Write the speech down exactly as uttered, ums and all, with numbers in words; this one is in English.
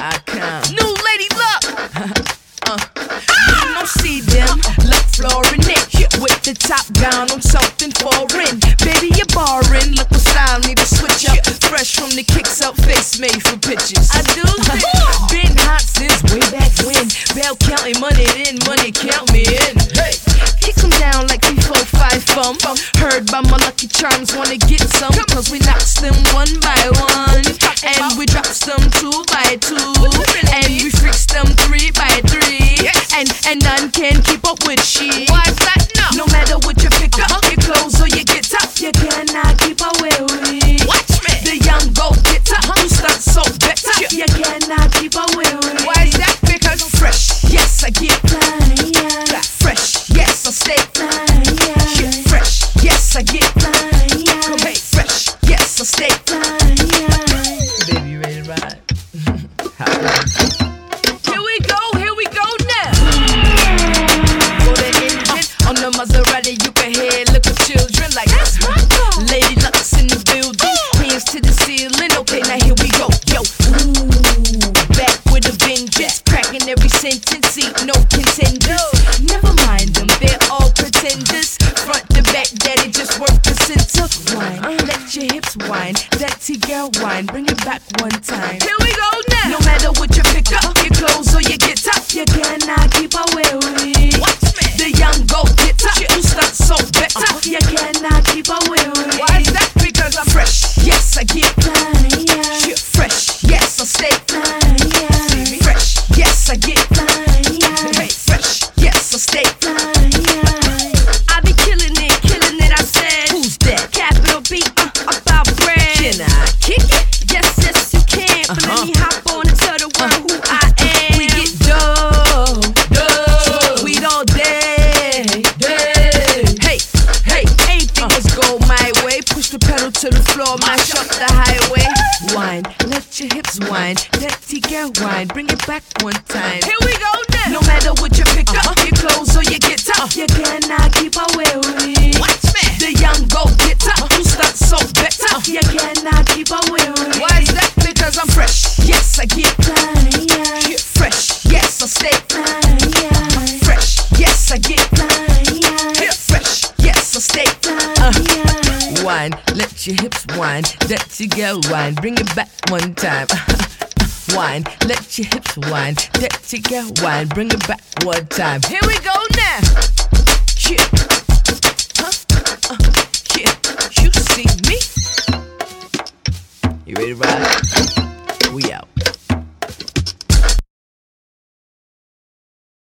I come. New lady luck. uh. You don't see them. Look, flooring it with the top down on something foreign. Baby, you're barring. Look what style need to switch up. Fresh from the kicks up, face made for pictures. I do. Been hot since way back when. Bell counting money in, money count me in. Hey. Kick them down like three, four, five from. Heard by my lucky charms, wanna get some. Cause we knocks them one by one. And we drops them two by two. And we freaks them three by three. And and none can keep up with she. Why's that no? No matter what you pick up, your clothes or your guitar, you cannot keep away with me. Watch me. The young go getter, who starts so better, you cannot keep away with me. Why is that? Because I'm fresh. Yes, I get fly. Fresh. Yes, I stay fly. Yeah, fresh. Yes, I get fly. Come hey, fresh. Yes, I stay fly. Baby, you ready to ride? Here we go, here we go now. For the engine on the Maserati, you can hear little children like that's my God. Lady Luck's in the building, hands to the ceiling. Okay, now here we go, yo. Ooh, back with a vengeance, cracking every sentence, see no contenders. Never mind them, they're all pretenders. Front to back, daddy just work the center. Wine, let your hips whine, that T-girl wine, bring it back one time. Here we go now. No matter what you pick up, your clothes or your guitar, you cannot keep away with me. Watch me. The young go getter, who starts so better, you cannot keep away with me. Why is that? Because I'm fresh. Yes, I get fly. Yeah. Fresh. Yes, I stay fly. Yeah. See me? Fresh. Yes, I get fly. Yeah. Hey, fresh. Yes, I stay fly. Yeah. I be killing it, killing it. I said, who's that? Capital B, uh, about bread. Can I kick it? Yes, yes, you can. Uh-huh. But let me hop on and tell the world who I am. We get dough, dough. We all day, day. Hey, hey, anything uh. must go my way. Push the pedal to the floor, mash up the highway. Wine, let your hips whine. That T-girl wine, bring it back one time. Here we go now. No matter what you pick uh-huh. up, your clothes or your guitar, uh. you cannot keep away with me. Watch me. The young go getter, uh. who starts so better, uh. you cannot keep away with me. Why is that? Because I'm fresh. Yes, I get fly. Yeah. Fresh. Yes, I stay fly. Yeah. Fresh. Yes, I get fly. Yeah. Fresh. Yes, I stay fly. Uh. Yeah. Wine, let your hips whine. That you go wine, bring it back one time. Wine, let your hips whine. That you go wine, bring it back one time. Here we go now. Yeah. Huh? Uh, yeah. You see me? You ready to ride?